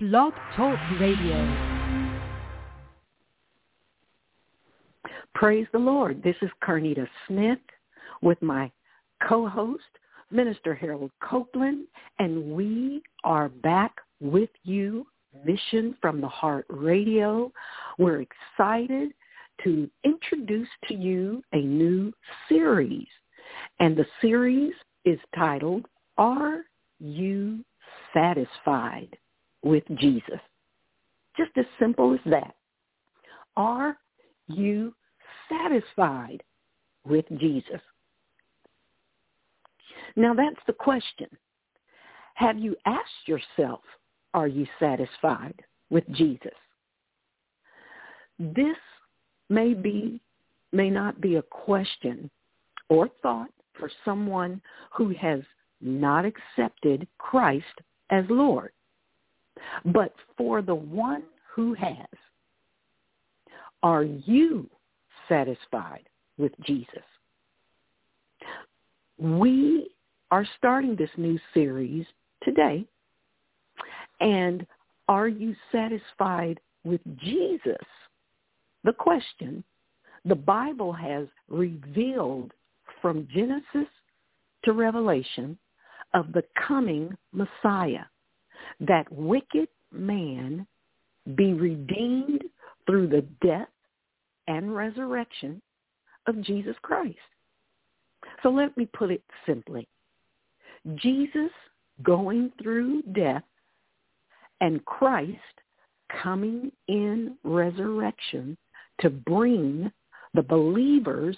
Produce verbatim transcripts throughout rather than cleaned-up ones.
Blog Talk Radio. Praise the Lord. This is Carnita Smith with my co-host, Minister Harold Copeland, and we are back with you, Mission from the Heart Radio. We're excited to introduce to you a new series, and the series is titled, Are You Satisfied with Jesus? Just as simple as that. Are you satisfied with Jesus? Now that's the question. Have you asked yourself, are you satisfied with Jesus? This may be, may not be a question or thought for someone who has not accepted Christ as Lord. But for the one who has, are you satisfied with Jesus? We are starting this new series today. And are you satisfied with Jesus? The question the Bible has revealed from Genesis to Revelation of the coming Messiah, that wicked man be redeemed through the death and resurrection of Jesus Christ. So let me put it simply. Jesus going through death and Christ coming in resurrection to bring the believers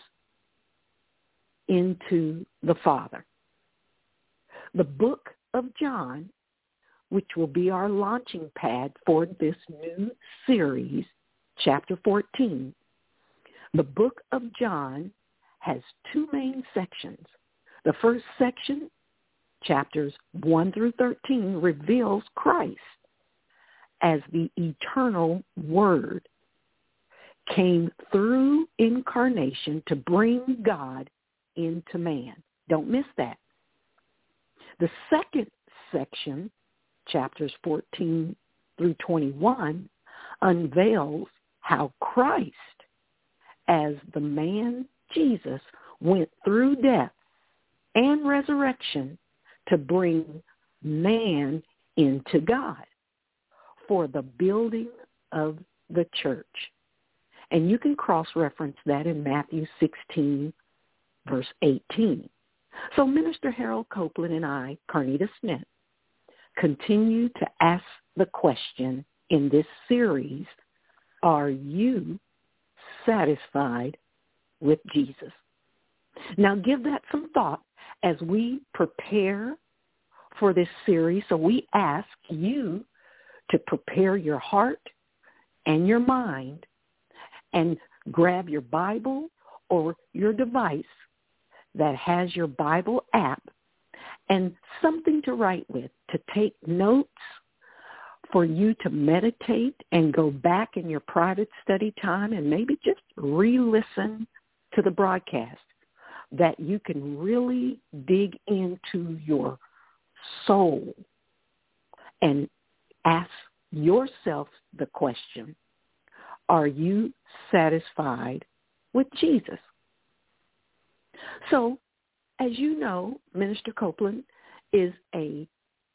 into the Father. The book of John, which will be our launching pad for this new series, chapter fourteen, the book of John has two main sections. The first section, chapters one through thirteen, reveals Christ as the eternal Word, came through incarnation to bring God into man. Don't miss that. The second section, chapters fourteen through twenty-one, unveils how Christ, as the man Jesus, went through death and resurrection to bring man into God for the building of the church. And you can cross-reference that in Matthew sixteen, verse eighteen. So Minister Harold Copeland and I, Carnita Smith, continue to ask the question in this series, are you satisfied with Jesus? Now give that some thought as we prepare for this series. So we ask you to prepare your heart and your mind and grab your Bible or your device that has your Bible app and something to write with, to take notes, for you to meditate and go back in your private study time and maybe just re-listen to the broadcast, that you can really dig into your soul and ask yourself the question, are you satisfied with Jesus? So, as you know, Minister Copeland is a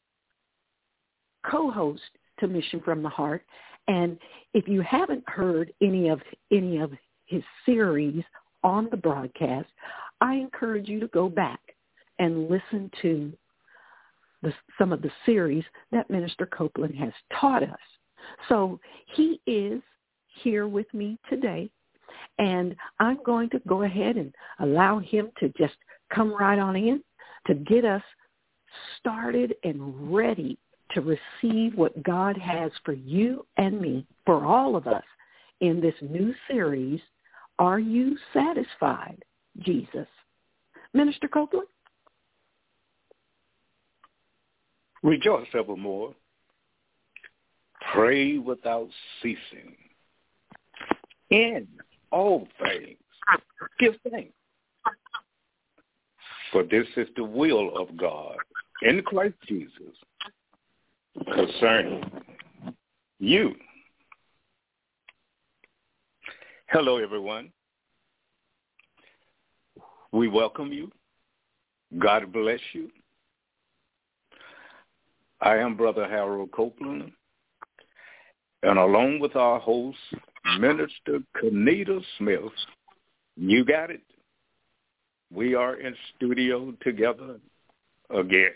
co-host to Mission from the Heart, and if you haven't heard any of any of his series on the broadcast, I encourage you to go back and listen to the, some of the series that Minister Copeland has taught us. So he is here with me today, and I'm going to go ahead and allow him to just come right on in to get us started and ready to receive what God has for you and me, for all of us, in this new series, Are You Satisfied, Jesus? Minister Copeland? Rejoice evermore. Pray without ceasing. In all things, give thanks. For this is the will of God in Christ Jesus concerning you. Hello, everyone. We welcome you. God bless you. I am Brother Harold Copeland, and along with our host, Minister Kenita Smith, you got it. We are in studio together again.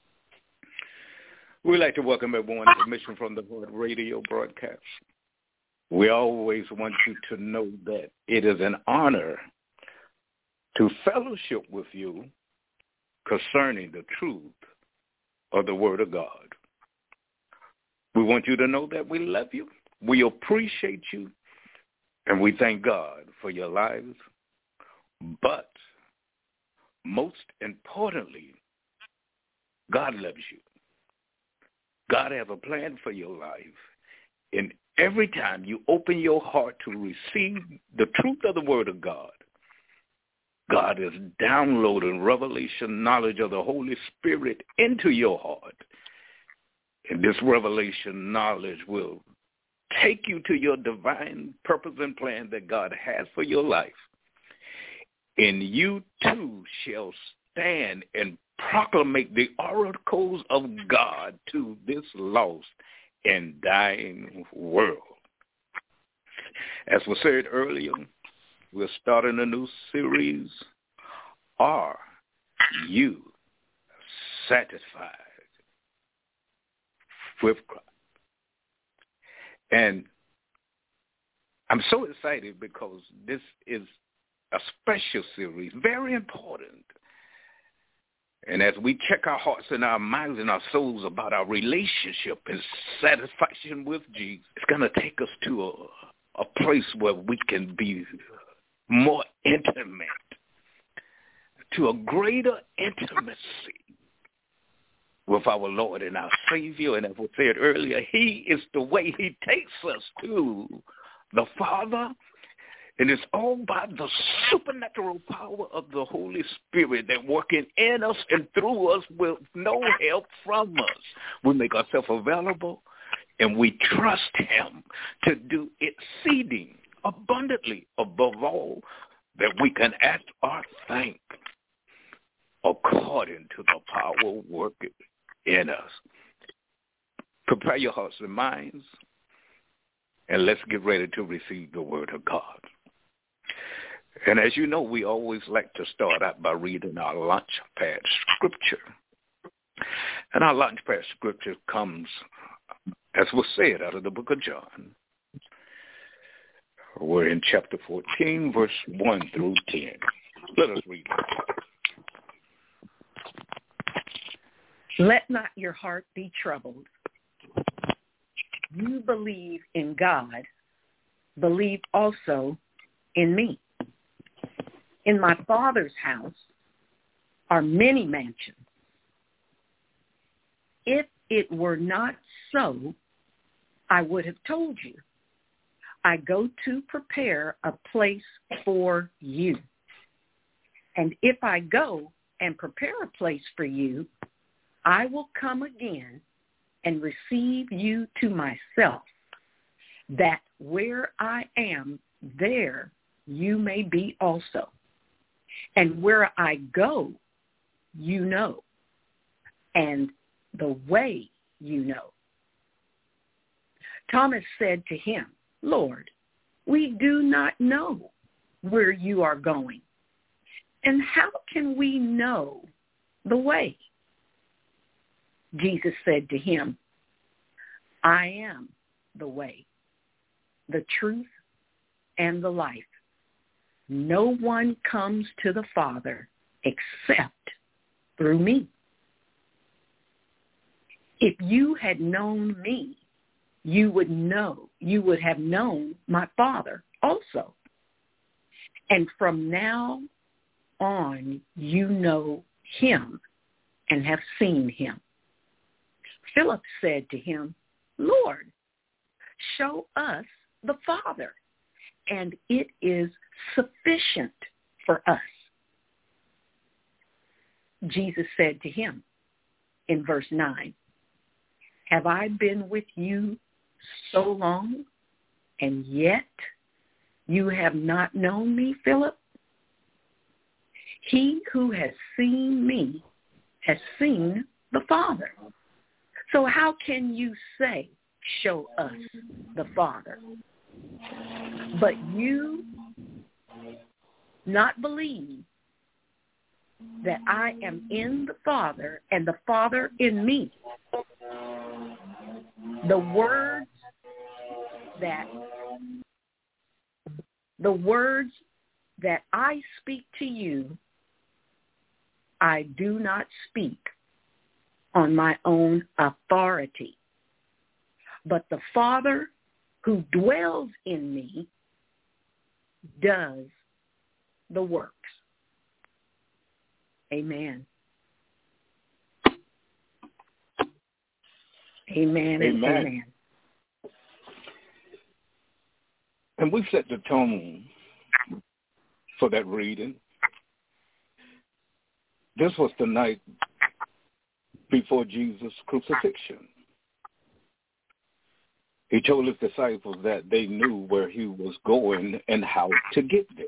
We'd like to welcome everyone to Mission from the Heart radio broadcast. We always want you to know that it is an honor to fellowship with you concerning the truth of the Word of God. We want you to know that we love you, we appreciate you, and we thank God for your lives. But most importantly, God loves you. God has a plan for your life. And every time you open your heart to receive the truth of the Word of God, God is downloading revelation knowledge of the Holy Spirit into your heart. And this revelation knowledge will take you to your divine purpose and plan that God has for your life. And you too shall stand and proclamate the oracles of God to this lost and dying world. As was said earlier, we're starting a new series. Are you satisfied with Christ? And I'm so excited because this is a special series, very important. And as we check our hearts and our minds and our souls about our relationship and satisfaction with Jesus, it's going to take us to a, a place where we can be more intimate, to a greater intimacy with our Lord and our Savior. And as we said earlier, he is the way. He takes us to the Father. And it's all by the supernatural power of the Holy Spirit that working in us and through us with no help from us. We make ourselves available and we trust him to do exceeding abundantly above all that we can act or think according to the power working in us. Prepare your hearts and minds, and let's get ready to receive the Word of God. And as you know, we always like to start out by reading our launch pad scripture. And our launch pad scripture comes, as was said, out of the book of John. We're in chapter fourteen, verse one through ten. Let us read it. Let not your heart be troubled. You believe in God, believe also in me. In my Father's house are many mansions. If it were not so, I would have told you. I go to prepare a place for you. And if I go and prepare a place for you, I will come again and receive you to myself, that where I am, there you may be also. And where I go, you know, and the way you know. Thomas said to him, Lord, we do not know where you are going, and how can we know the way? Jesus said to him, I am the way, the truth, and the life. No one comes to the Father except through me. If you had known me, you would know, you would have known my Father also. And from now on, you know him and have seen him. Philip said to him, Lord, show us the Father, and it is sufficient for us. Jesus said to him in verse nine, have I been with you so long, and yet you have not known me, Philip? He who has seen me has seen the Father. So how can you say, show us the Father? But you not believe that I am in the Father and the Father in me. The words that the words that I speak to you, I do not speak on my own authority, but the Father who dwells in me does the works. Amen. Amen. Amen. And amen. And we set the tone for that reading. This was the night before Jesus' crucifixion. He told his disciples that they knew where he was going and how to get there.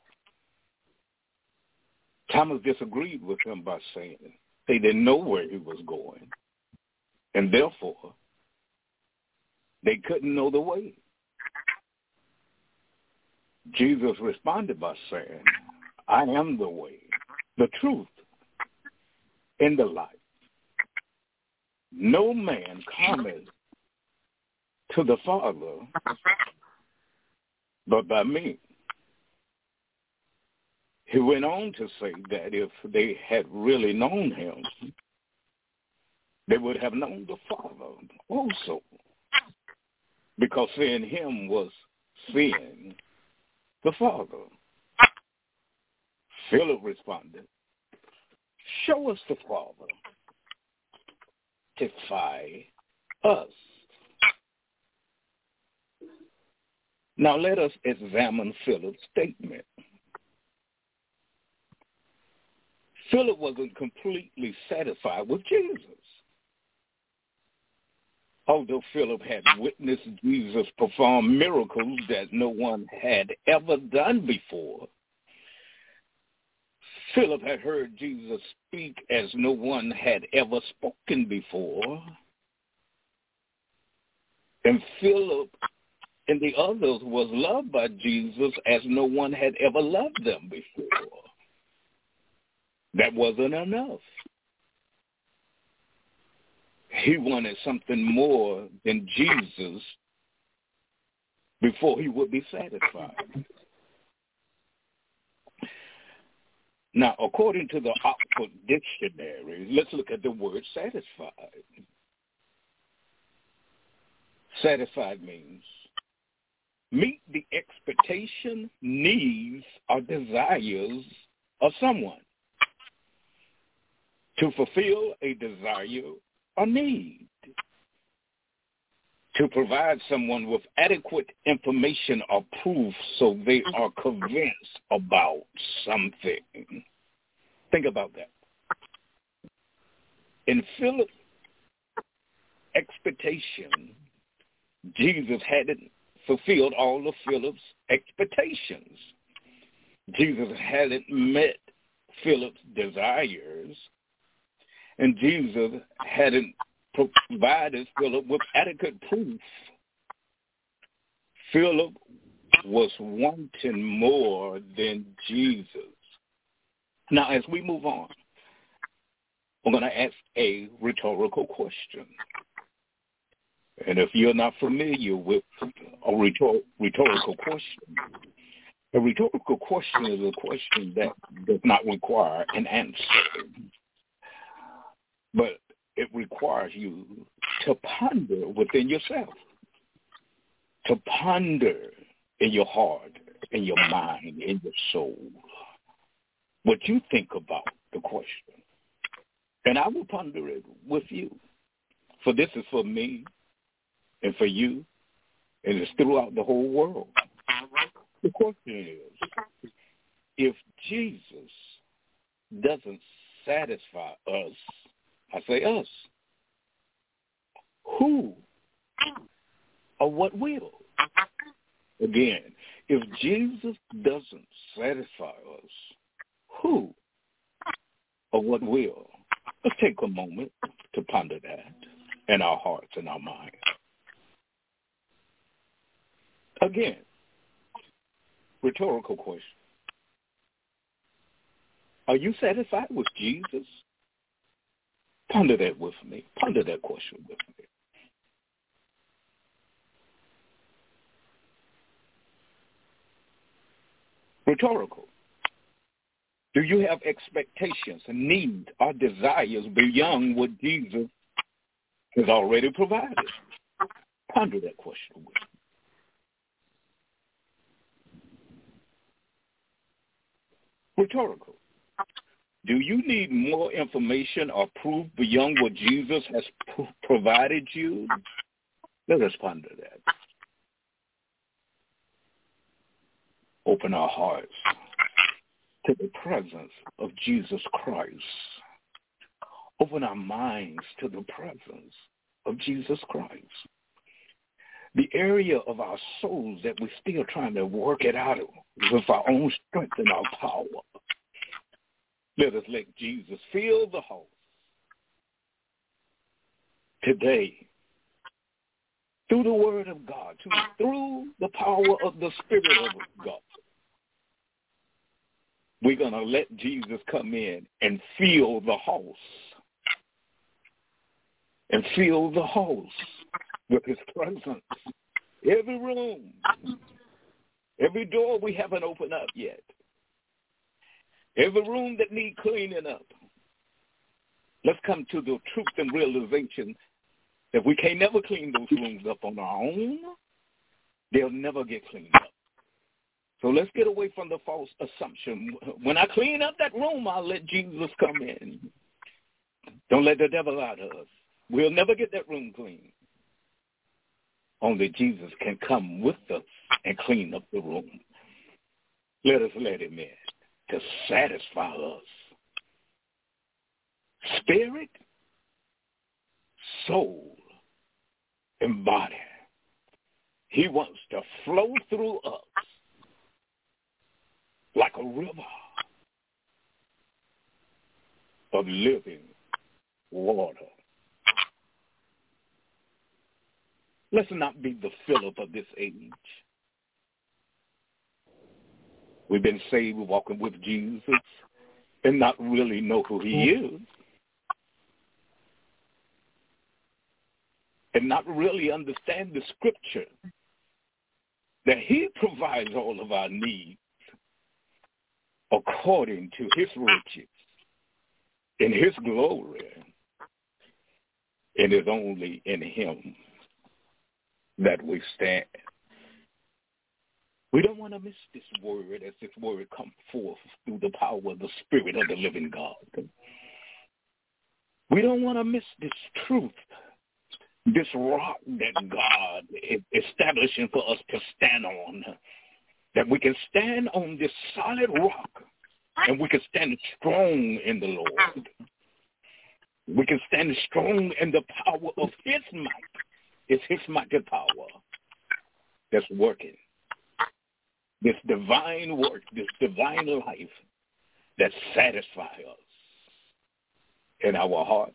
Thomas disagreed with him by saying they didn't know where he was going, and therefore they couldn't know the way. Jesus responded by saying, I am the way, the truth, and the life. No man cometh to the Father but by me. He went on to say that if they had really known him, they would have known the Father also, because seeing him was seeing the Father. Philip responded, show us the Father. Testify us. Now let us examine Philip's statement. Philip wasn't completely satisfied with Jesus. Although Philip had witnessed Jesus perform miracles that no one had ever done before, Philip had heard Jesus speak as no one had ever spoken before. And Philip and the others was loved by Jesus as no one had ever loved them before. That wasn't enough. He wanted something more than Jesus before he would be satisfied. Now, according to the Oxford Dictionary, let's look at the word satisfied. Satisfied means meet the expectation, needs, or desires of someone. To fulfill a desire or need. To provide someone with adequate information or proof so they are convinced about something. Think about that. In Philip's expectation, Jesus hadn't fulfilled all of Philip's expectations. Jesus hadn't met Philip's desires, and Jesus hadn't provided Philip with adequate proof. Philip was wanting more than Jesus. Now, as we move on, I'm going to ask a rhetorical question. And if you're not familiar with a rhetor- rhetorical question, a rhetorical question is a question that does not require an answer, but it requires you to ponder within yourself, to ponder in your heart, in your mind, in your soul, what you think about the question. And I will ponder it with you. For this is for me and for you, and it's throughout the whole world. The question is, if Jesus doesn't satisfy us, I say us, who or what will? Again, if Jesus doesn't satisfy us, who or what will? Let's take a moment to ponder that in our hearts and our minds. Again, rhetorical question. Are you satisfied with Jesus? Ponder that with me. Ponder that question with me. Rhetorical. Do you have expectations, needs, or desires beyond what Jesus has already provided? Ponder that question with me. Rhetorical. Do you need more information or proof beyond what Jesus has p- provided you? Let us ponder that. Open our hearts to the presence of Jesus Christ. Open our minds to the presence of Jesus Christ. The area of our souls that we're still trying to work it out with our own strength and our power. Let us let Jesus fill the house today through the word of God, through the power of the Spirit of God. We're going to let Jesus come in and fill the house. And fill the house with his presence. Every room, every door we haven't opened up yet. Every room that need cleaning up. Let's come to the truth and realization that we can't never clean those rooms up on our own. They'll never get cleaned up. So let's get away from the false assumption. When I clean up that room, I'll let Jesus come in. Don't let the devil out of us. We'll never get that room clean. Only Jesus can come with us and clean up the room. Let us let him in to satisfy us. Spirit, soul, and body. He wants to flow through us like a river of living water. Let's not be the Philip of this age. We've been saved walking with Jesus and not really know who he is. And not really understand the scripture that he provides all of our needs according to his riches in his glory. It is only in him that we stand. We don't want to miss this word as this word comes forth through the power of the Spirit of the living God. We don't want to miss this truth, this rock that God is establishing for us to stand on, that we can stand on this solid rock and we can stand strong in the Lord. We can stand strong in the power of his might. It's his mighty power that's working. This divine work, this divine life that satisfies us in our hearts,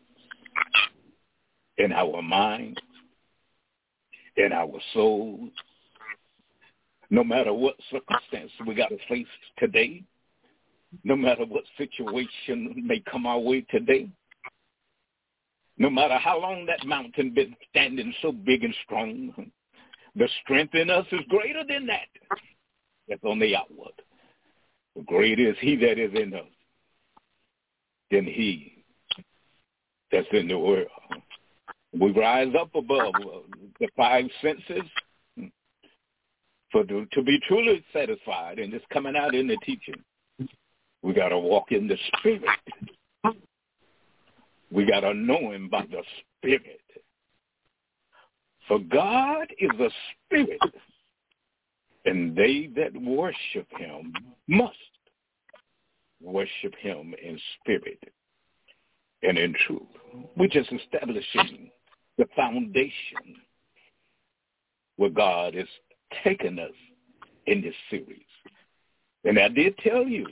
in our minds, in our souls. No matter what circumstance we got to face today, no matter what situation may come our way today, no matter how long that mountain been standing so big and strong, the strength in us is greater than that. That's on the outward. The greater is he that is in us than he that's in the world. We rise up above the five senses for the, to be truly satisfied, and it's coming out in the teaching. We got to walk in the Spirit. We got to know him by the Spirit. For God is a spirit, and they that worship him must worship him in spirit and in truth. We're just establishing the foundation. where God is taking us in this series. And I did tell you,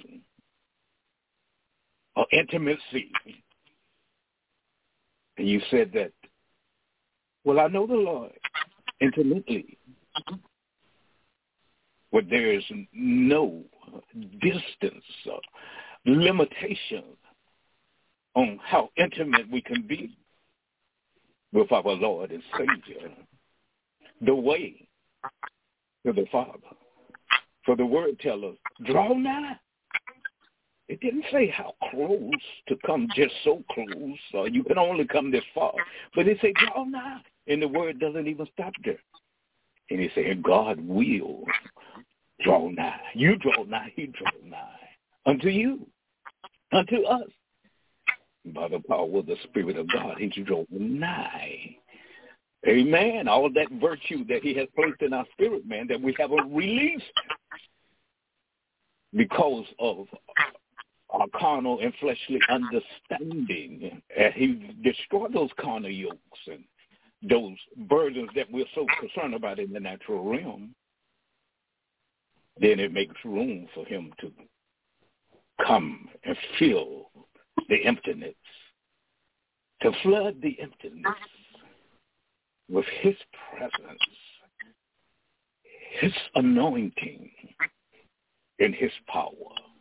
an intimacy. And you said that, well, I know the Lord intimately, but there is no distance or limitation on how intimate we can be with our Lord and Savior. The way to the Father. For the word tells us, draw nigh. It didn't say how close to come, just so close, or you can only come this far. But it said, draw nigh. And the word doesn't even stop there. And it said, God will draw nigh. You draw nigh, he draw nigh. Unto you, unto us. By the power of the Spirit of God, he draw nigh. Amen. All that virtue that he has placed in our spirit, man, that we haven't released because of our carnal and fleshly understanding. And he destroyed those carnal yokes and those burdens that we're so concerned about in the natural realm. Then it makes room for him to come and fill the emptiness, to flood the emptiness with his presence, his anointing, and his power.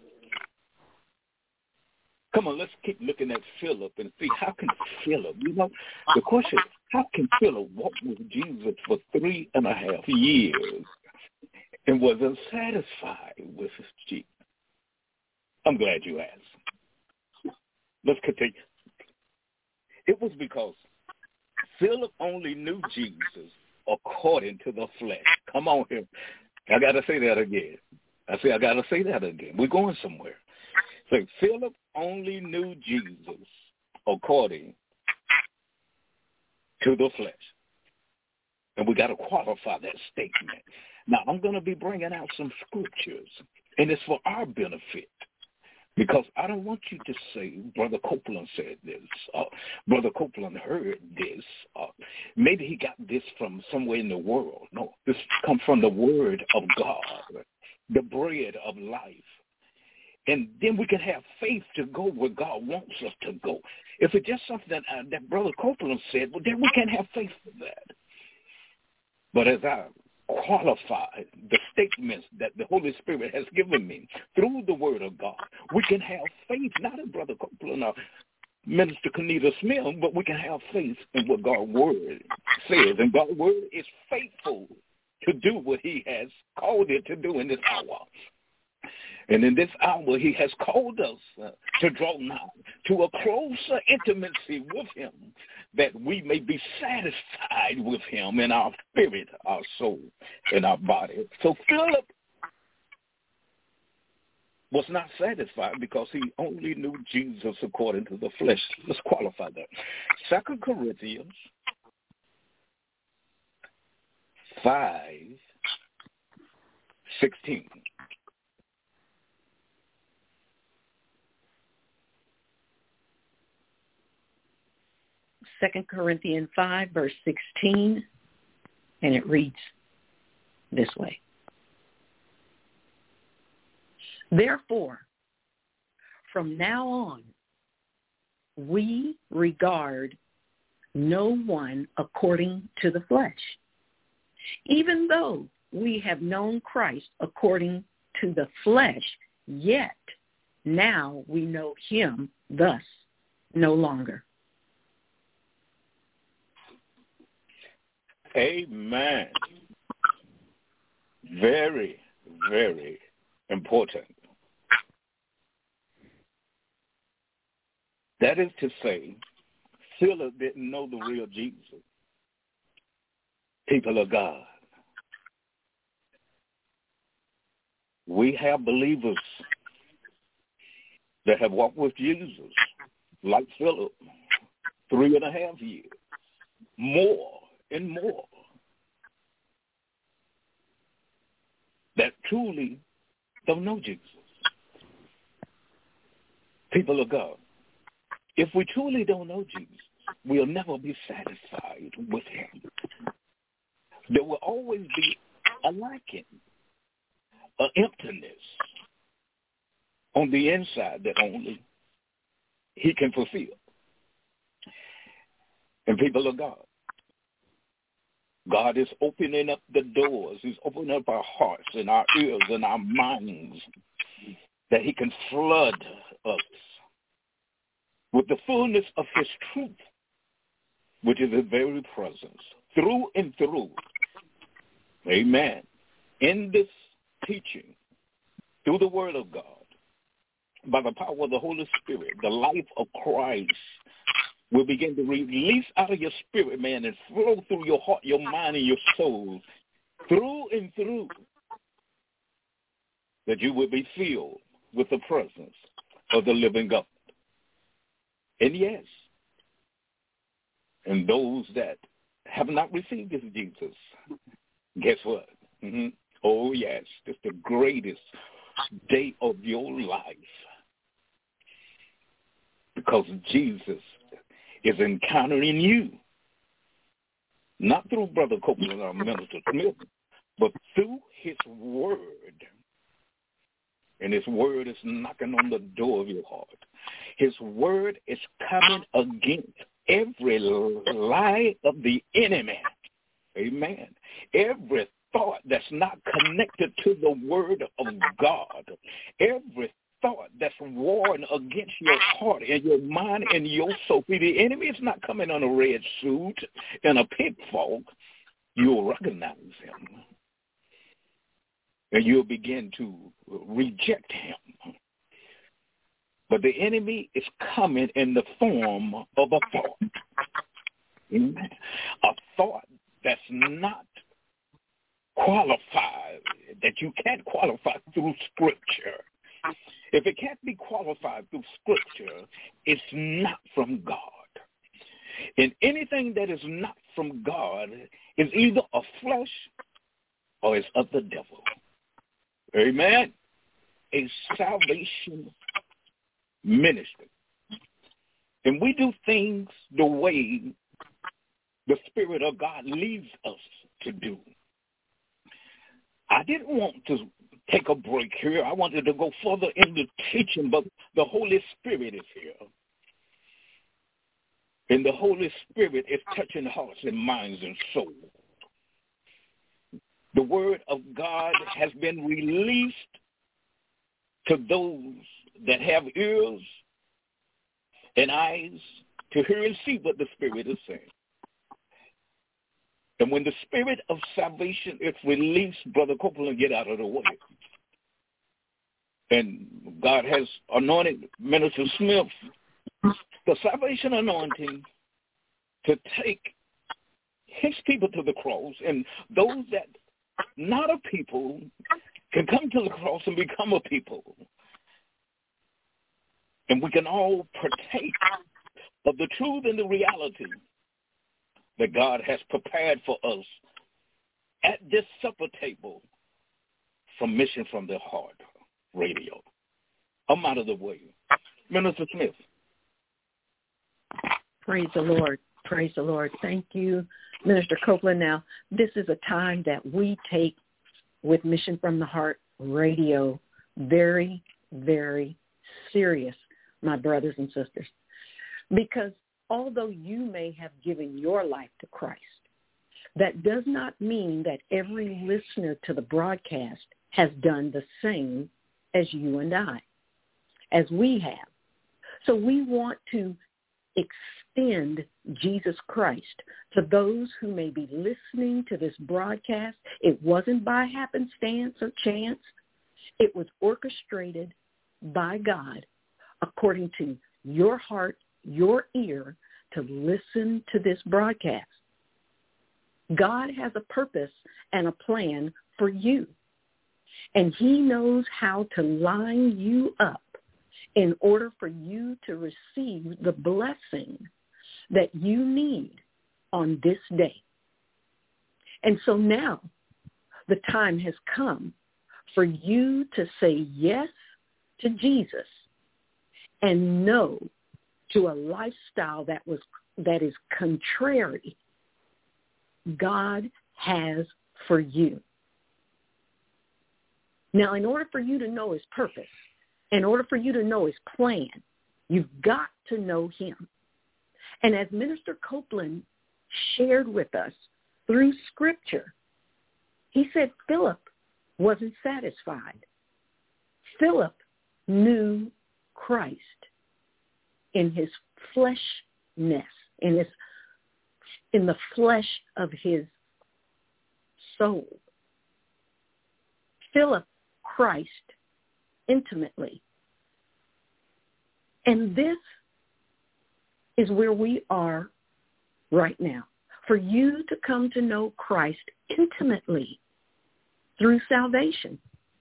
Come on, let's keep looking at Philip and see how can Philip, you know, the question is, how can Philip walk with Jesus for three and a half years and wasn't satisfied with his Jesus? I'm glad you asked. Let's continue. It was because Philip only knew Jesus according to the flesh. Come on here. I got to say that again. I say I got to say that again. We're going somewhere. So Philip only knew Jesus according to the flesh. And we got to qualify that statement. Now, I'm going to be bringing out some scriptures, and it's for our benefit. Because I don't want you to say, Brother Copeland said this, uh, Brother Copeland heard this, uh, maybe he got this from somewhere in the world. No, this comes from the Word of God, the bread of life. And then we can have faith to go where God wants us to go. If it's just something that, uh, that Brother Copeland said, well, then we can't have faith for that. But as I qualify the statements that the Holy Spirit has given me through the Word of God, we can have faith, not in Brother Copeland or Minister Kenita Smith, but we can have faith in what God's Word says. And God's Word is faithful to do what he has called it to do in this hour. And in this hour, he has called us uh, to draw nigh to a closer intimacy with him, that we may be satisfied with him in our spirit, our soul, and our body. So Philip was not satisfied because he only knew Jesus according to the flesh. Let's qualify that. Second Corinthians five sixteen. Second Corinthians five, verse sixteen, and it reads this way. Therefore, from now on, we regard no one according to the flesh. Even though we have known Christ according to the flesh, yet now we know him thus no longer. Amen. Very, very important. That is to say, Philip didn't know the real Jesus. People of God. We have believers that have walked with Jesus, like Philip, three and a half years, more and more, that truly don't know Jesus. People of God, if we truly don't know Jesus, we'll never be satisfied with him. there will always be a lacking, an emptiness on the inside that only he can fulfill. And people of God, God is opening up the doors. He's opening up our hearts and our ears and our minds that he can flood us with the fullness of his truth, which is his very presence, through and through. Amen. In this teaching, through the word of God, by the power of the Holy Spirit, the life of Christ will begin to release out of your spirit, man, and flow through your heart, your mind, and your soul, through and through, that you will be filled with the presence of the living God. And yes, and those that have not received this Jesus, guess what? Mm-hmm. Oh, yes, it's the greatest day of your life, because Jesus is encountering you, not through Brother Copeland or Minister Smith, but through his word. And his word is knocking on the door of your heart. His word is coming against every lie of the enemy. Amen. Every thought that's not connected to the word of God, every thought that's warring against your heart and your mind and your soul. See, the enemy is not coming on a red suit and a pitfall. You'll recognize him, and you'll begin to reject him. But the enemy is coming in the form of a thought. Amen. A thought that's not qualified, that you can't qualify through Scripture. If it can't be qualified through Scripture, it's not from God. And anything that is not from God is either of flesh or is of the devil. Amen. A salvation ministry. And we do things the way the Spirit of God leads us to do. I didn't want to take a break here. I wanted to go further in the teaching, but the Holy Spirit is here. And the Holy Spirit is touching hearts and minds and souls. The word of God has been released to those that have ears and eyes to hear and see what the Spirit is saying. And when the Spirit of salvation is released, Brother Copeland, get out of the way. And God has anointed Minister Smith, the salvation anointing, to take his people to the cross, and those that not a people can come to the cross and become a people. And we can all partake of the truth and the reality that God has prepared for us at this supper table from Mission from the Heart Radio. I'm out of the way. Minister Smith. Praise the Lord. Praise the Lord. Thank you, Minister Copeland. Now, this is a time that we take with Mission from the Heart Radio very, very serious, my brothers and sisters, because although you may have given your life to Christ, that does not mean that every listener to the broadcast has done the same as you and I, as we have. So we want to extend Jesus Christ to those who may be listening to this broadcast. It wasn't by happenstance or chance. It was orchestrated by God according to your heart, your ear, to listen to this broadcast. God has a purpose and a plan for you, and he knows how to line you up in order for you to receive the blessing that you need on this day. And so now the time has come for you to say yes to Jesus and no to a lifestyle that was that is contrary. God has for you. Now, in order for you to know his purpose, in order for you to know his plan, you've got to know him. And as Minister Copeland shared with us through Scripture, he said Philip wasn't satisfied. Philip knew Christ in his fleshness, in his in the flesh of his soul. Philip Christ intimately. And this is where we are right now. For you to come to know Christ intimately through salvation.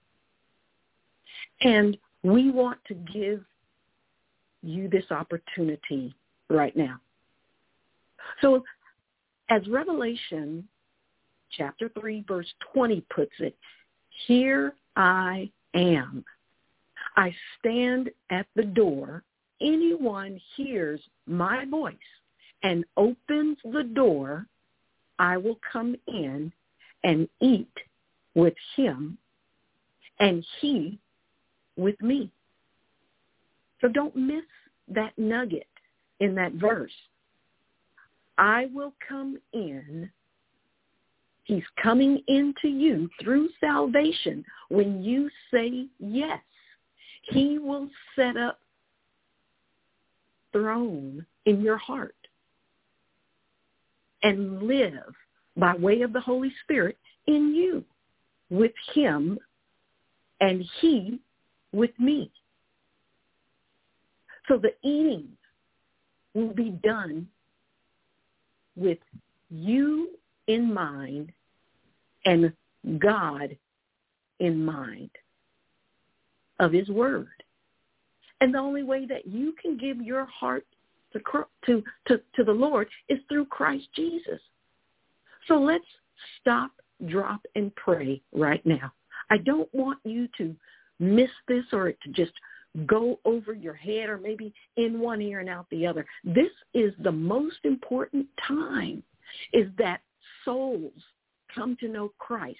And we want to give you this opportunity right now. So as Revelation chapter three, verse twenty puts it, here I am. I stand at the door. Anyone hears my voice and opens the door, I will come in and eat with him and he with me. So don't miss that nugget in that verse. I will come in. He's coming into you through salvation. When you say yes, he will set up throne in your heart and live by way of the Holy Spirit in you with him and he with me. So the eating will be done with you in mind and God in mind of his word. And the only way that you can give your heart to, to, to, to the Lord is through Christ Jesus. So let's stop, drop, and pray right now. I don't want you to miss this or it to just go over your head or maybe in one ear and out the other. This is the most important time, is that souls come to know Christ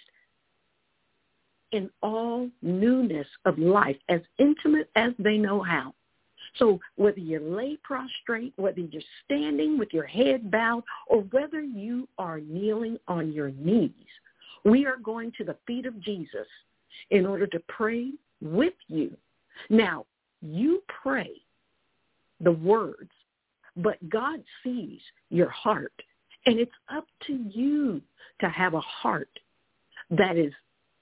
in all newness of life, as intimate as they know how. So whether you lay prostrate, whether you're standing with your head bowed, or whether you are kneeling on your knees, we are going to the feet of Jesus in order to pray with you. Now, you pray the words, but God sees your heart, and it's up to you to have a heart that is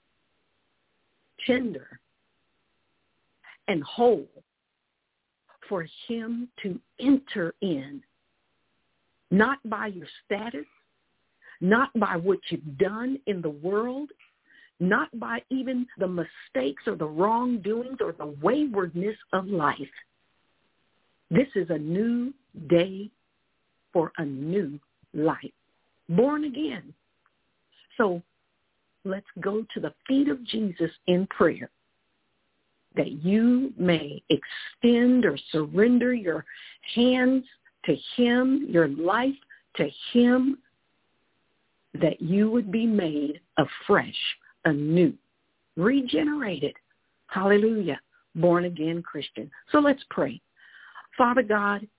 tender and whole for him to enter in, not by your status, not by what you've done in the world, not by even the mistakes or the wrongdoings or the waywardness of life. This is a new day for a new life, born again. So let's go to the feet of Jesus in prayer, that you may extend or surrender your hands to him, your life to him, that you would be made afresh, anew, regenerated. Hallelujah. Born again Christian. So let's pray. Father God,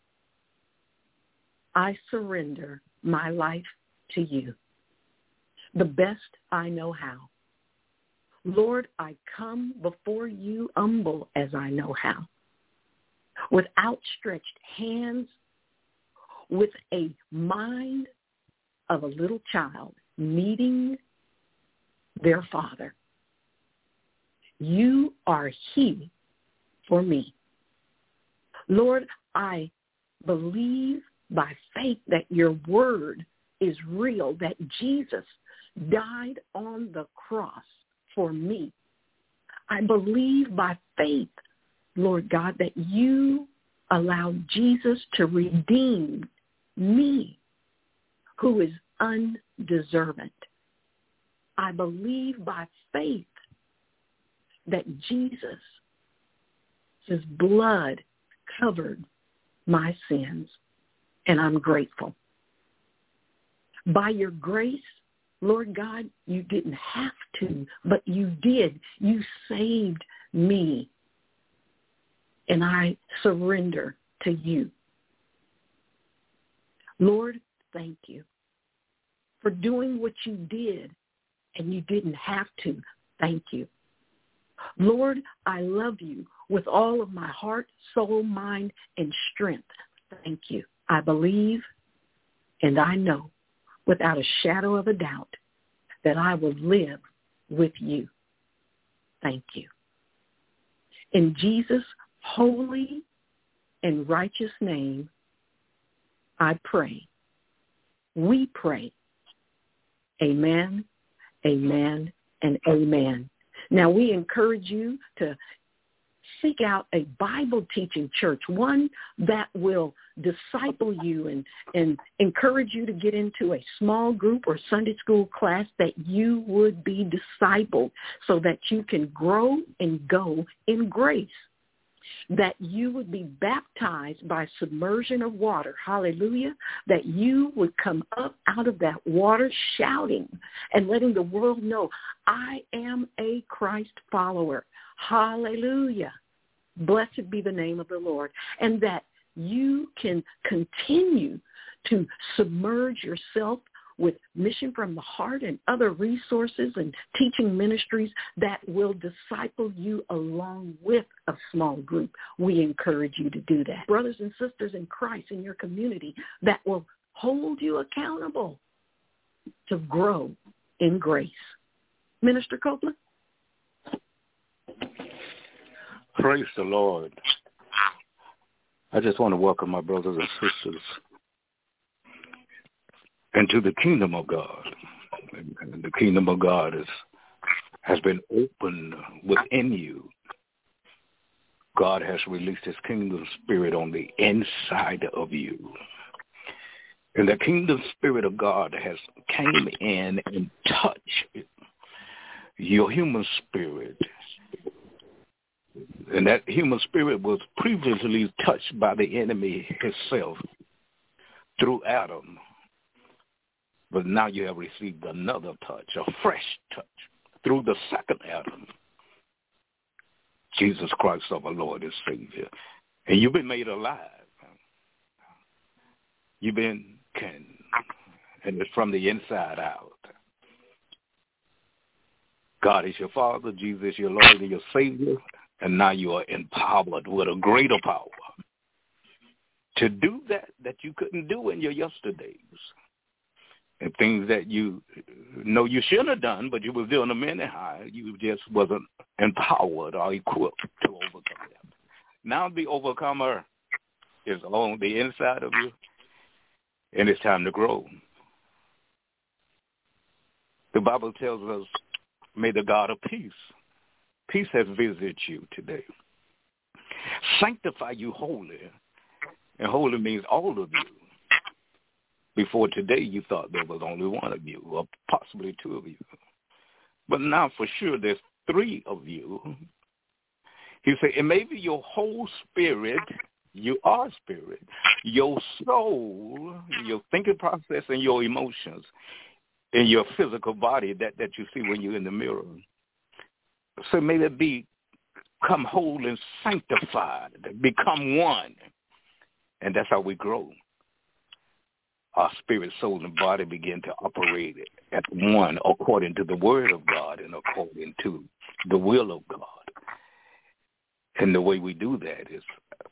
I surrender my life to you, the best I know how. Lord, I come before you humble as I know how, with outstretched hands, with a mind of a little child needing their father. You are he for me. Lord, I believe by faith that your word is real, that Jesus died on the cross for me. I believe by faith, Lord God, that you allowed Jesus to redeem me, who is undeserving. I believe by faith that Jesus' blood covered my sins, and I'm grateful. By your grace Lord God, you didn't have to, but you did. You saved me. And I surrender to you. Lord, thank you for doing what you did and you didn't have to. Thank you. Lord, I love you with all of my heart, soul, mind, and strength. Thank you. I believe and I know without a shadow of a doubt that I will live with you. Thank you. In Jesus' holy and righteous name, I pray. We pray. Amen, amen, and amen. Now, we encourage you to seek out a Bible-teaching church, one that will disciple you and, and encourage you to get into a small group or Sunday school class that you would be discipled so that you can grow and go in grace, that you would be baptized by submersion of water, hallelujah, that you would come up out of that water shouting and letting the world know, I am a Christ follower, hallelujah. Blessed be the name of the Lord. And that you can continue to submerge yourself with Mission from the Heart and other resources and teaching ministries that will disciple you along with a small group. We encourage you to do that. Brothers and sisters in Christ in your community that will hold you accountable to grow in grace. Minister Copeland? Praise the Lord. I just want to welcome my brothers and sisters into the kingdom of God. And the kingdom of God is, has been opened within you. God has released his kingdom spirit on the inside of you. And the kingdom spirit of God has came in and touched your human spirit. And that human spirit was previously touched by the enemy himself through Adam. But now you have received another touch, a fresh touch, through the second Adam, Jesus Christ, our Lord and Savior. And you've been made alive. You've been kin, and it's from the inside out. God is your Father, Jesus is your Lord and your Savior, and now you are empowered with a greater power to do that that you couldn't do in your yesterdays. And things that you know you shouldn't have done, but you was doing them anyhow. You just wasn't empowered or equipped to overcome them. Now the overcomer is on the inside of you, and it's time to grow. The Bible tells us, may the God of peace, peace has visited you today, sanctify you wholly, and holy means all of you. Before today, you thought there was only one of you, or possibly two of you. But now, for sure, there's three of you. He said, and maybe your whole spirit, you are spirit, your soul, your thinking process, and your emotions, and your physical body that, that you see when you're in the mirror. So may it be, become whole and sanctified, become one. And that's how we grow. Our spirit, soul, and body begin to operate at one according to the word of God and according to the will of God. And the way we do that is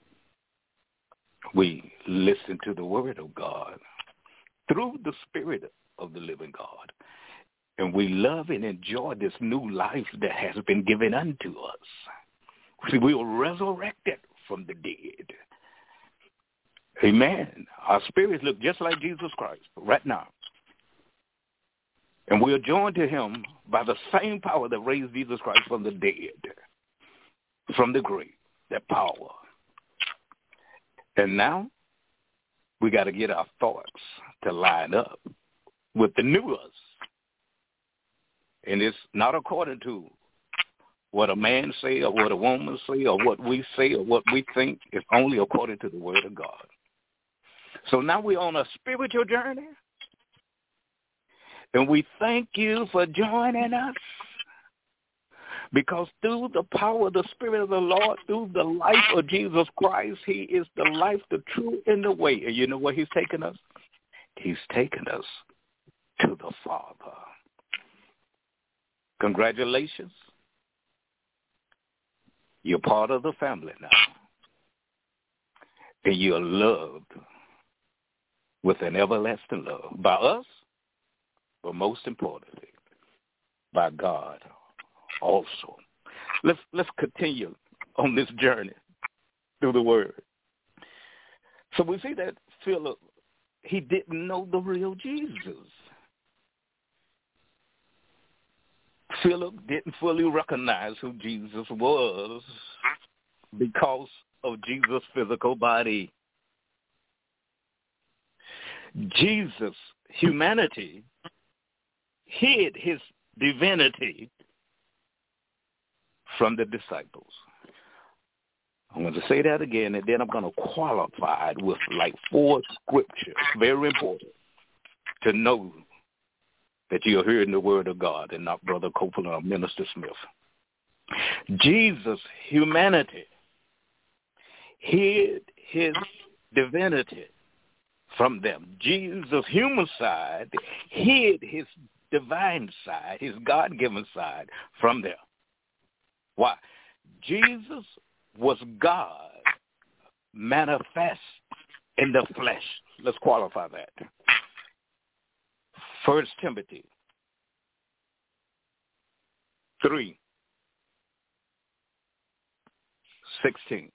we listen to the word of God through the spirit of the living God. And we love and enjoy this new life that has been given unto us. See, we were resurrected from the dead. Amen. Our spirits look just like Jesus Christ right now. And we are joined to him by the same power that raised Jesus Christ from the dead, from the grave, that power. And now we got to get our thoughts to line up with the new us. And it's not according to what a man say or what a woman say or what we say or what we think. It's only according to the word of God. So now we're on a spiritual journey, And we thank you for joining us, because through the power of the Spirit of the Lord, through the life of Jesus Christ, he is the life, the truth, and the way. And you know where he's taken us? He's taken us to the Father. Congratulations. You're part of the family now. And you're loved with an everlasting love by us, but most importantly, by God also. Let's let's continue on this journey through the Word. So we see that Philip, he didn't know the real Jesus. Philip didn't fully recognize who Jesus was because of Jesus' physical body. Jesus' humanity hid his divinity from the disciples. I'm going to say that again, and then I'm going to qualify it with like four scriptures. Very important to know that you're hearing the word of God and not Brother Copeland or Minister Smith. Jesus' humanity hid his divinity from them. Jesus' human side hid his divine side, his God-given side from them. Why? Jesus was God manifest in the flesh. Let's qualify that. First Timothy three sixteen.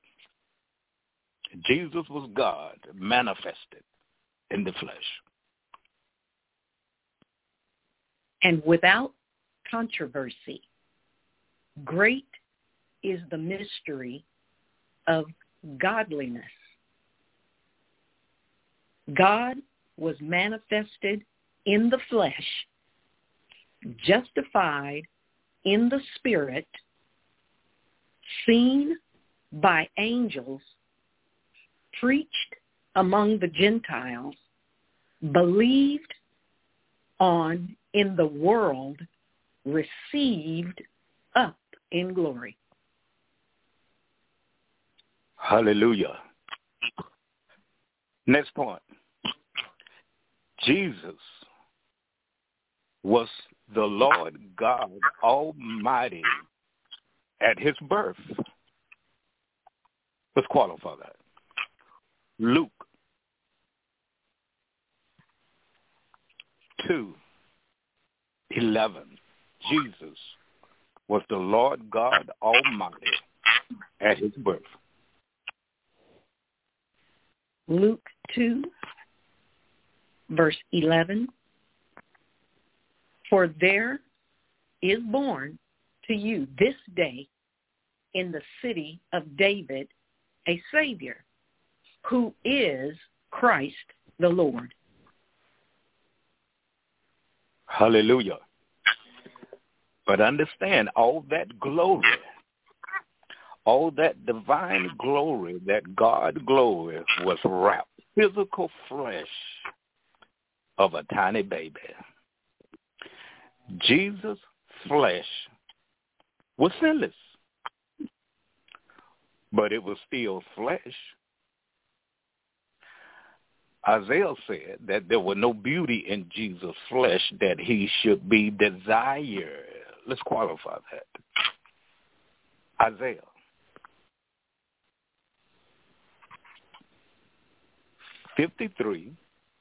Jesus was God manifested in the flesh. And without controversy, great is the mystery of godliness. God was manifested in the flesh, justified in the spirit, seen by angels, preached among the Gentiles, believed on in the world, received up in glory. Hallelujah. Next point. Jesus was the Lord God Almighty at his birth. Let's qualify that. Luke two eleven. Jesus was the Lord God Almighty at his birth. Luke two, verse eleven. For there is born to you this day in the city of David a Savior, who is Christ the Lord. Hallelujah. But understand, all that glory, all that divine glory, that God glory was wrapped, physical flesh of a tiny baby. Jesus' flesh was sinless, but it was still flesh. Isaiah said that there was no beauty in Jesus' flesh that he should be desired. Let's qualify that. Isaiah fifty-three,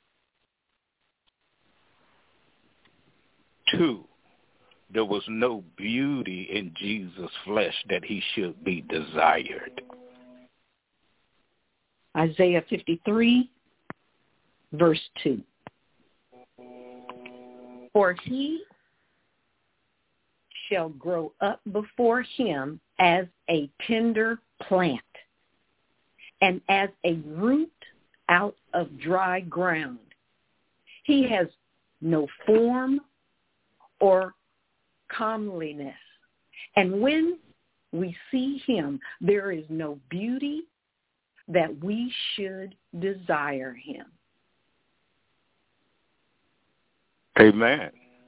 two. There was no beauty in Jesus' flesh that he should be desired. Isaiah fifty-three, verse two. For he shall grow up before him as a tender plant, and as a root out of dry ground. He has no form or comeliness, and when we see him, there is no beauty that we should desire him. Amen.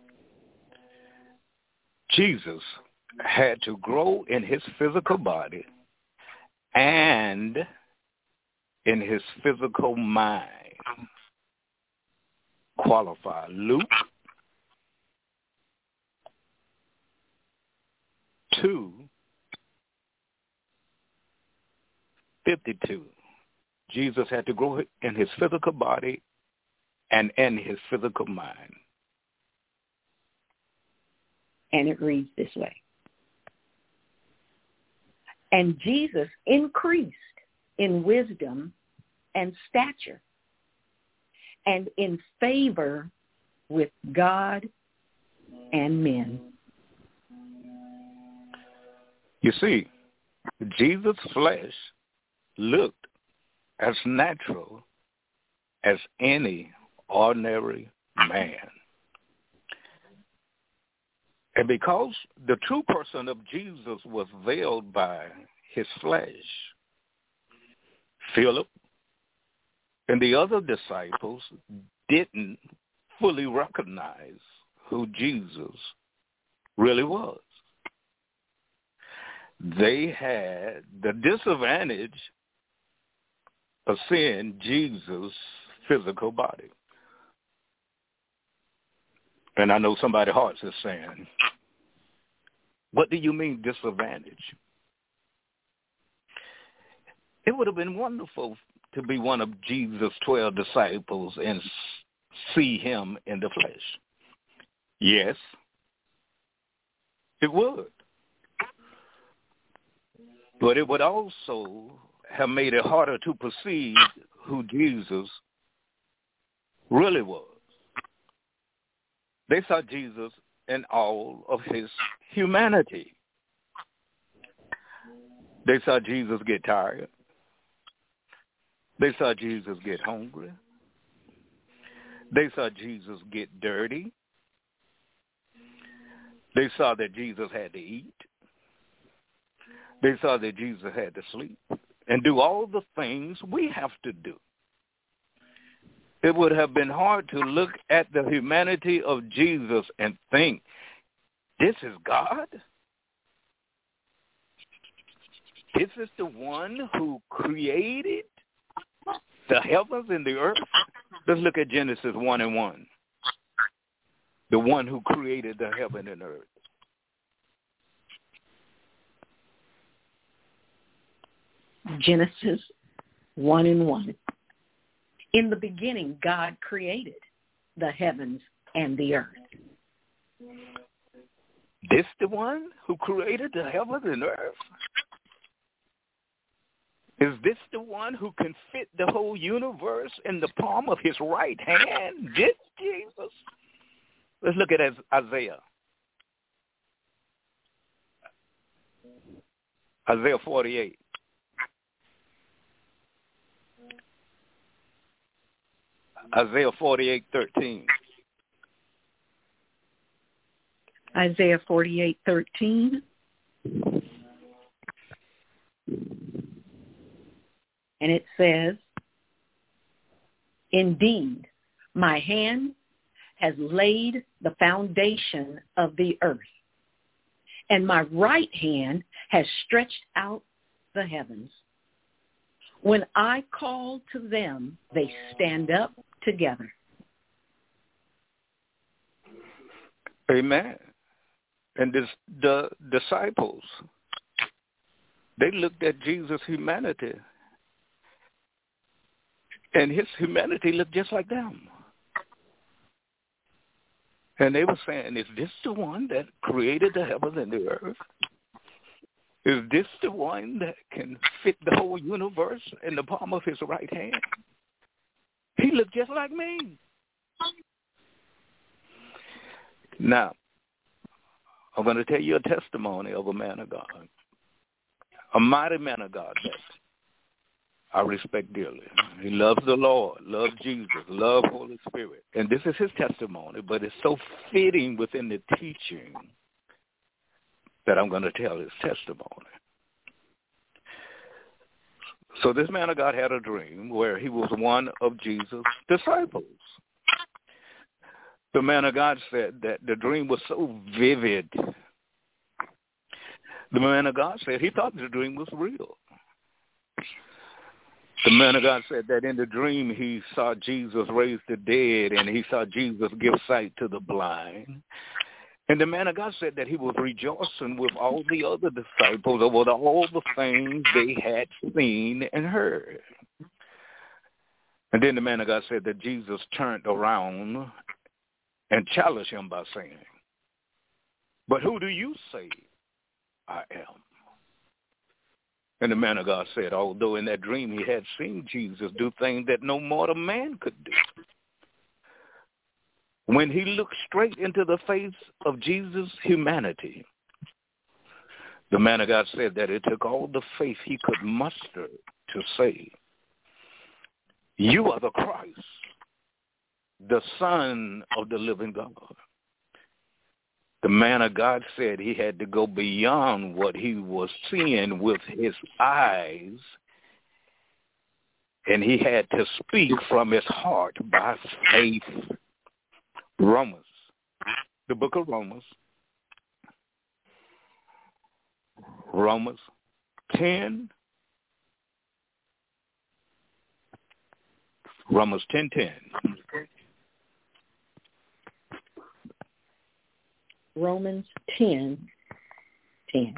Jesus had to grow in his physical body and in his physical mind. Qualify. Luke two fifty-two. Jesus had to grow in his physical body and in his physical mind. And it reads this way. And Jesus increased in wisdom and stature and in favor with God and men. You see, Jesus' flesh looked as natural as any ordinary man. And because the true person of Jesus was veiled by his flesh, Philip and the other disciples didn't fully recognize who Jesus really was. They had the disadvantage of seeing Jesus' physical body. And I know somebody's heart is saying, what do you mean disadvantage? It would have been wonderful to be one of Jesus' twelve disciples and see him in the flesh. Yes, it would. But it would also have made it harder to perceive who Jesus really was. They saw Jesus in all of his humanity. They saw Jesus get tired. They saw Jesus get hungry. They saw Jesus get dirty. They saw that Jesus had to eat. They saw that Jesus had to sleep and do all the things we have to do. It would have been hard to look at the humanity of Jesus and think, this is God? This is the one who created the heavens and the earth? Let's look at Genesis one and one. The one who created the heaven and earth. Genesis one and one. In the beginning, God created the heavens and the earth. This the one who created the heavens and earth? Is this the one who can fit the whole universe in the palm of his right hand? This Jesus? Let's look at Isaiah. Isaiah forty-eight. Isaiah forty-eight thirteen. Isaiah forty-eight thirteen. And it says, indeed, my hand has laid the foundation of the earth, and my right hand has stretched out the heavens. When I call to them, they stand up together. Amen. And this, the disciples, they looked at Jesus' humanity, and his humanity looked just like them. And they were saying, is this the one that created the heavens and the earth? Is this the one that can fit the whole universe in the palm of his right hand? He looked just like me. Now, I'm going to tell you a testimony of a man of God, a mighty man of God that I respect dearly. He loves the Lord, loves Jesus, loves Holy Spirit. And this is his testimony, but it's so fitting within the teaching that I'm going to tell his testimony. So this man of God had a dream where he was one of Jesus' disciples. The man of God said that the dream was so vivid The man of God said he thought the dream was real. The man of God said that in the dream he saw Jesus raise the dead and he saw Jesus give sight to the blind. And the man of God said that he was rejoicing with all the other disciples over all the things they had seen and heard. And then the man of God said that Jesus turned around and challenged him by saying, "But who do you say I am?" And the man of God said, although in that dream he had seen Jesus do things that no mortal man could do, when he looked straight into the face of Jesus' humanity, the man of God said that it took all the faith he could muster to say, "You are the Christ, the Son of the living God." The man of God said he had to go beyond what he was seeing with his eyes, and he had to speak from his heart by faith. Romans, the book of Romans, Romans ten, Romans ten ten. Romans ten, ten.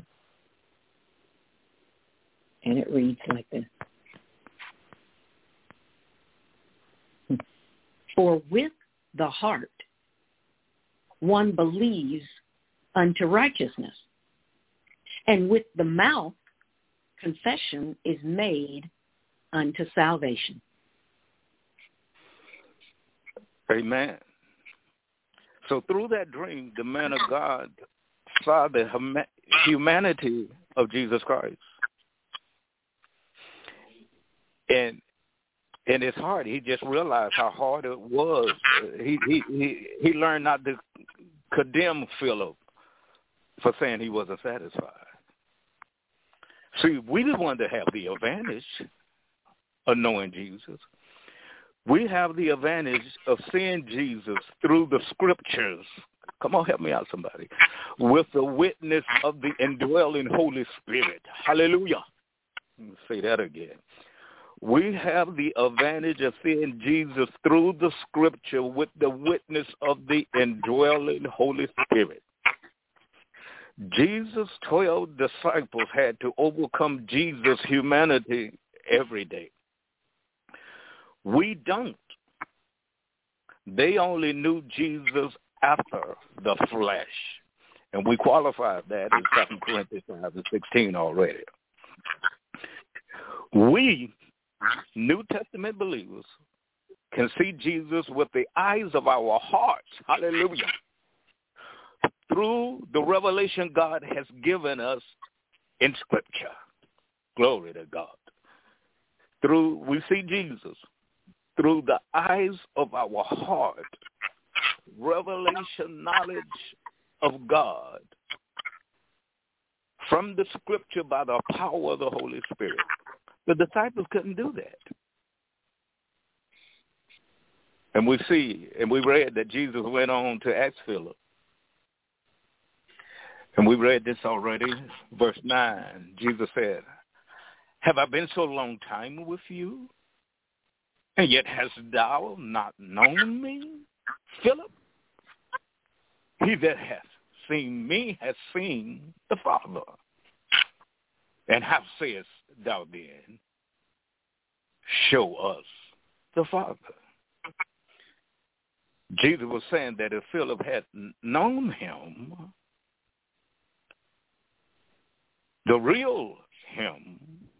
And it reads like this. For with the heart one believes unto righteousness, and with the mouth confession is made unto salvation. Amen. So through that dream, the man of God saw the hum- humanity of Jesus Christ. And in his heart, he just realized how hard it was. He he he, he learned not to condemn Philip for saying he wasn't satisfied. See, we the one that have the advantage of knowing Jesus. We have the advantage of seeing Jesus through the scriptures. Come on, help me out, somebody. With the witness of the indwelling Holy Spirit. Hallelujah. Let me say that again. We have the advantage of seeing Jesus through the scripture with the witness of the indwelling Holy Spirit. Jesus' twelve disciples had to overcome Jesus' humanity every day. We don't. They only knew Jesus after the flesh. And we qualified that in Second Corinthians five and sixteen already. We, New Testament believers, can see Jesus with the eyes of our hearts. Hallelujah. Through the revelation God has given us in Scripture. Glory to God. Through, we see Jesus through the eyes of our heart, revelation knowledge of God from the Scripture by the power of the Holy Spirit. The disciples couldn't do that. And we see, and we read that Jesus went on to ask Philip. And we read this already, verse nine. Jesus said, "Have I been so long time with you? And yet hast thou not known me, Philip? He that hath seen me has seen the Father. And how sayest thou then, show us the Father?" Jesus was saying that if Philip had known him, the real him,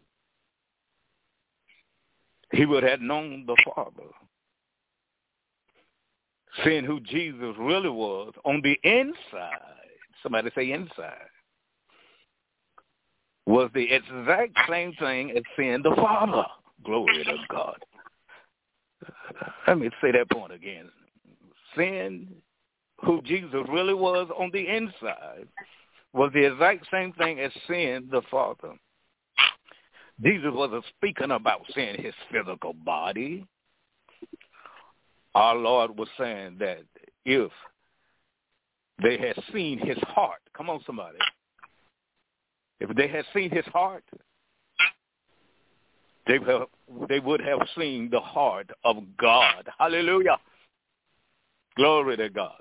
he would have known the Father. Seeing who Jesus really was on the inside, somebody say inside, was the exact same thing as seeing the Father. Glory to God. Let me say that point again. Seeing who Jesus really was on the inside was the exact same thing as seeing the Father. Jesus wasn't speaking about seeing his physical body. Our Lord was saying that if they had seen his heart, come on somebody, If they had seen his heart, they, have, they would have seen the heart of God. Hallelujah. Glory to God.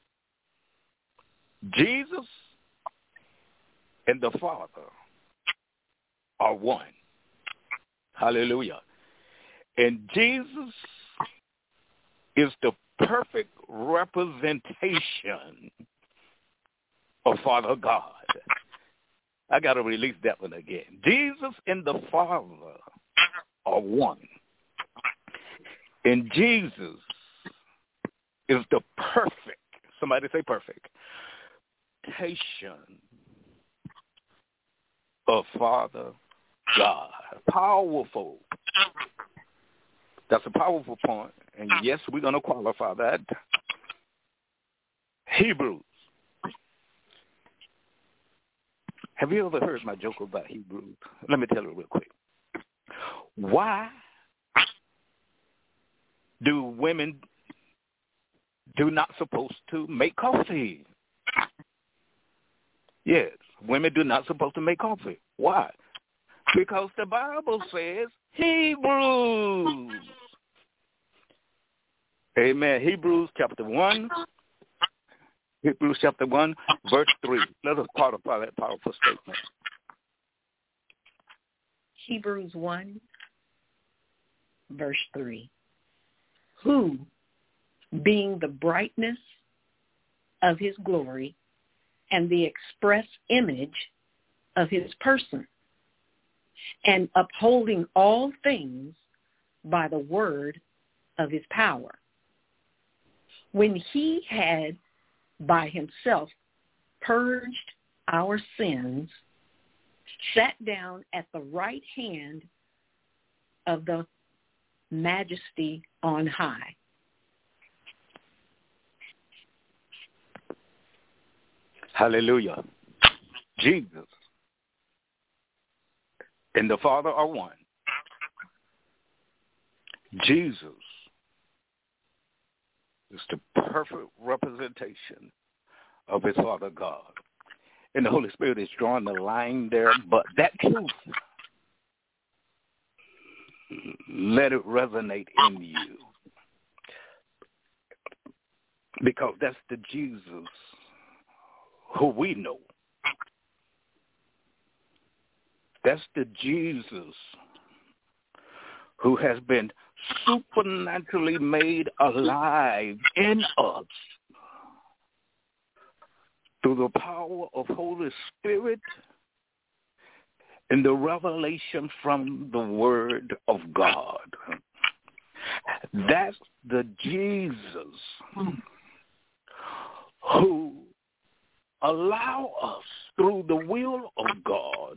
Jesus and the Father are one. Hallelujah. And Jesus is the perfect representation of Father God. I got to release that one again. Jesus and the Father are one. And Jesus is the perfect, somebody say perfect, representation of Father God. Powerful. That's a powerful point. And yes, we're going to qualify that. Hebrews. Have you ever heard my joke about Hebrews? Let me tell you real quick. Why do women do not supposed to make coffee? Yes, women do not supposed to make coffee. Why? Because the Bible says Hebrews. Amen. Hebrews chapter one. Hebrews chapter one, verse three. Let us qualify that powerful statement. Hebrews one, verse three. Who, being the brightness of his glory and the express image of his person, and upholding all things by the word of his power, when he had by himself purged our sins, sat down at the right hand of the Majesty on high. Hallelujah. Jesus and the Father are one. Jesus is the perfect representation of his Father God. And the Holy Spirit is drawing the line there, but that truth, let it resonate in you. Because that's the Jesus who we know. That's the Jesus who has been supernaturally made alive in us through the power of Holy Spirit and the revelation from the Word of God. That's the Jesus who allow us through the will of God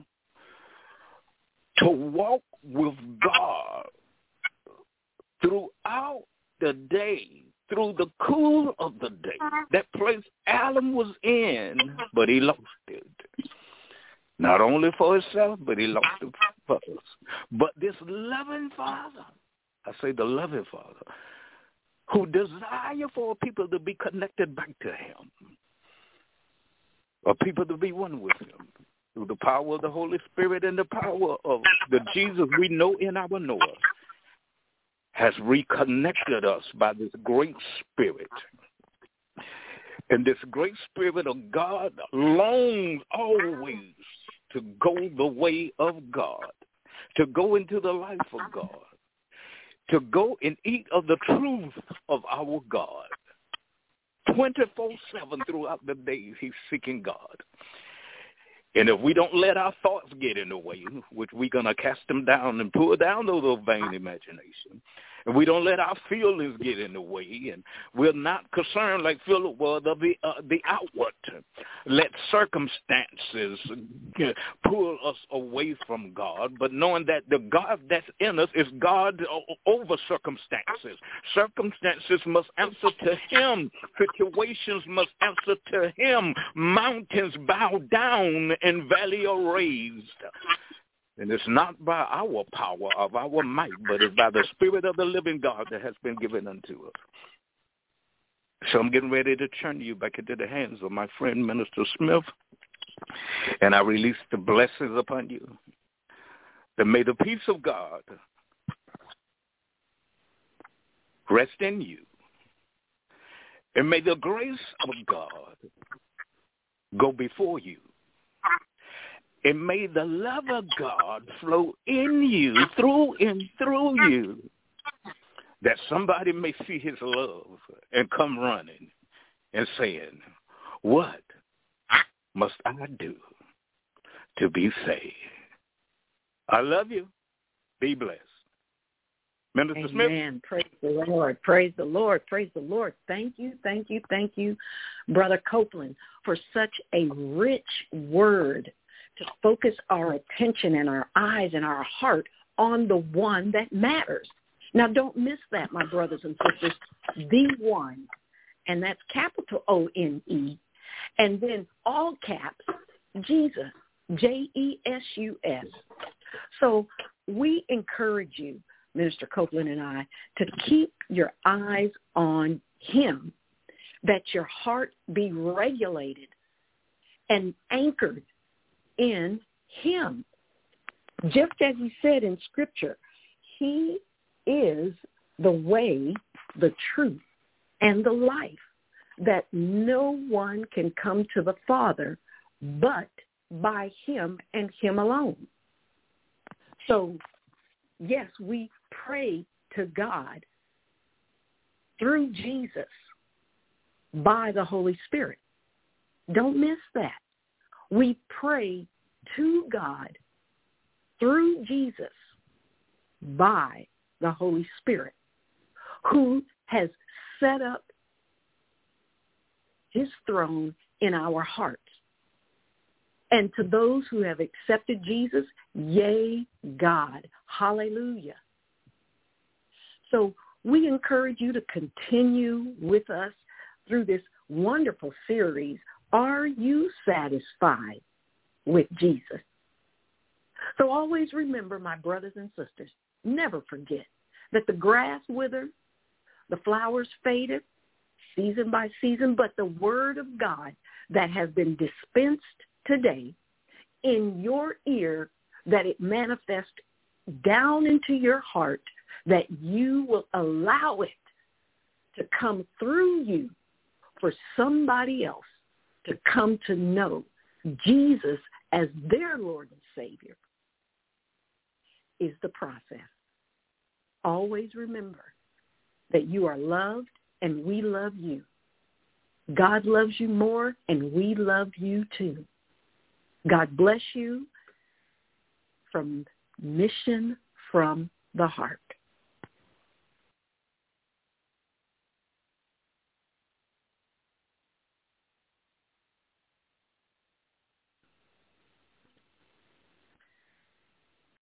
to walk with God throughout the day, through the cool of the day. That place Adam was in, but he lost it. Not only for himself, but he lost it for us. But this loving Father, I say the loving Father, who desire for people to be connected back to him, or people to be one with him, through the power of the Holy Spirit and the power of the Jesus we know in our knower, has reconnected us by this great Spirit. And this great Spirit of God longs always to go the way of God, to go into the life of God, to go and eat of the truth of our God. twenty-four seven throughout the day, he's seeking God. And if we don't let our thoughts get in the way, which we're going to cast them down and pull down those vain imaginations, and we don't let our feelings get in the way, and we're not concerned like Philip was of the, uh, the outward. Let circumstances pull us away from God, but knowing that the God that's in us is God over circumstances. Circumstances must answer to him. Situations must answer to him. Mountains bow down and valley are raised. And it's not by our power of our might, but it's by the Spirit of the living God that has been given unto us. So I'm getting ready to turn you back into the hands of my friend, Minister Smith, And I release the blessings upon you. That may the peace of God rest in you. And may the grace of God go before you. And may the love of God flow in you, through and through you, that somebody may see his love and come running and saying, what must I do to be saved? I love you. Be blessed. Minister Smith. Amen. Praise the Lord. Praise the Lord. Praise the Lord. Thank you, thank you, thank you, Brother Copeland, for such a rich word to focus our attention and our eyes and our heart on the one that matters. Now, don't miss that, my brothers and sisters. The one, and that's capital O N E, and then all caps, Jesus, J E S U S. So we encourage you, Minister Copeland and I, to keep your eyes on him, that your heart be regulated and anchored in him. Just as he said in Scripture, he is the way, the truth, and the life, that no one can come to the Father but by him and him alone. So, yes, we pray to God through Jesus by the Holy Spirit. Don't miss that. We pray to God through Jesus by the Holy Spirit, who has set up his throne in our hearts. And to those who have accepted Jesus, yea, God. Hallelujah. So we encourage you to continue with us through this wonderful series, Are You Satisfied with Jesus? So always remember, my brothers and sisters, never forget that the grass withers, the flowers faded, season by season, but the word of God that has been dispensed today in your ear, that it manifests down into your heart, that you will allow it to come through you for somebody else to come to know Jesus as their Lord and Savior, is the process. Always remember that you are loved and we love you. God loves you more and we love you too. God bless you from Mission from the Heart.